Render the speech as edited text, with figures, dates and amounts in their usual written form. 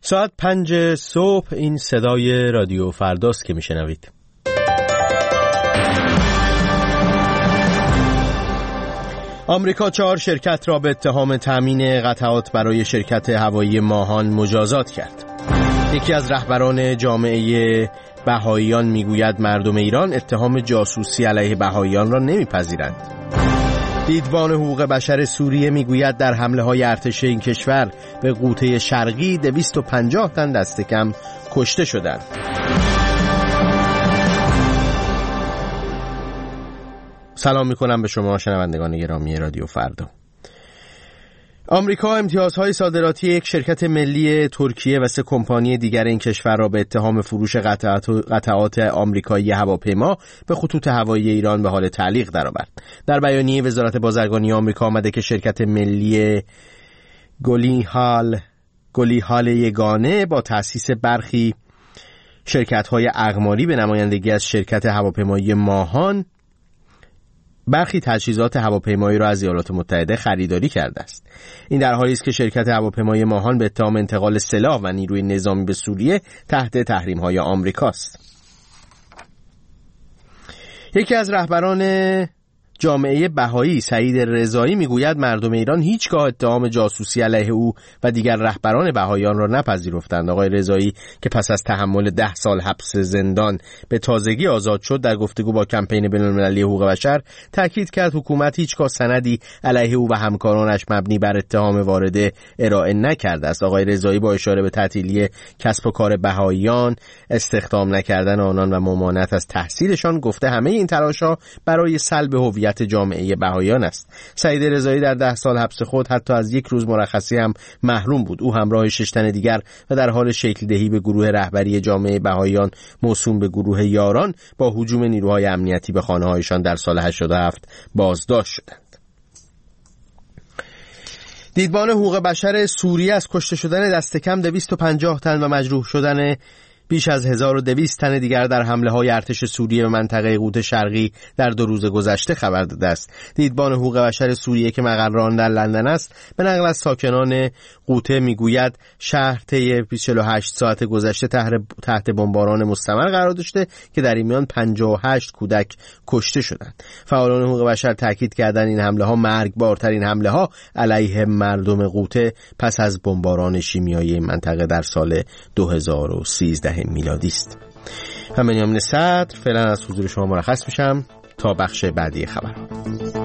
ساعت 5 صبح این صدای رادیو فرداست که میشنوید. آمریکا 4 شرکت را به اتهام تامین قطعات برای شرکت هوایی ماهان مجازات کرد. یکی از رهبران جامعه بهائیان میگوید مردم ایران اتهام جاسوسی علیه بهائیان را نمیپذیرند. دیدبان حقوق بشر سوریه میگوید در حمله‌های ارتش این کشور به غوطه شرقی 250 تن دست کم کشته شدند. سلام میکنم به شما شنوندگان گرامی رادیو فردا. آمریکا امتیازهای صادراتی یک شرکت ملی ترکیه و 3 کمپانی دیگر این کشور را به اتهام فروش قطعات آمریکایی هواپیما به خطوط هوایی ایران به حال تعلیق درآورد. در بیانیه وزارت بازرگانی آمریکا آمده که شرکت ملی گلیحال یگانه با تأسیس برخی شرکت‌های اقماری به نمایندگی از شرکت هواپیمایی ماهان برخی تجهیزات هواپیمایی را از ایالات متحده خریداری کرده است. این در حالی است که شرکت هواپیمای ماهان به اتهام انتقال سلاح و نیروی نظامی به سوریه تحت تحریم‌های آمریکاست. یکی از رهبران جامعه بهایی سعید رضایی میگوید مردم ایران هیچگاه اتهام جاسوسی علیه او و دیگر رهبران بهاییان را نپذیرفتند. آقای رضایی که پس از تحمل 10 سال حبس زندان به تازگی آزاد شد در گفتگو با کمپین بین‌المللی حقوق بشر تاکید کرد حکومت هیچگاه سندی علیه او و همکارانش مبنی بر اتهام وارده ارائه نکرده است. آقای رضایی با اشاره به تعطیلی کسب و کار بهاییان، استخدام نکردن آنان و ممانعت از تحصیلشان گفته همه این تلاش‌ها برای سلب هویت جامعه بهاییان است. سعید رضایی در 10 سال حبس خود حتی از 1 روز مرخصی هم محروم بود. او همراه 6 تن دیگر و در حال شکل دهی به گروه رهبری جامعه بهاییان موسوم به گروه یاران با هجوم نیروهای امنیتی به خانه‌هایشان در سال 87 بازداشت شدند. دیدبان حقوق بشر سوریه از کشته شدن دست کم 250 تن و مجروح شدن بیش از 1200 تن دیگر در حمله‌های ارتش سوریه به منطقه غوطه شرقی در 2 روز گذشته خبر داده است. دیدبان حقوق بشر سوریه که مقر آن در لندن است به نقل از ساکنان غوطه میگوید شهر طی 48 ساعت گذشته تحت بمباران مستمر قرار داشته که در این میان 58 کودک کشته شدند. فعالان حقوق بشر تاکید کردند این حمله‌ها مرگبارترین حمله‌ها علیه مردم غوطه پس از بمباران شیمیایی این منطقه در سال 2013 میلادی است. من بنیامین صدر فعلا از حضور شما مرخص میشم تا بخش بعدی خبرها.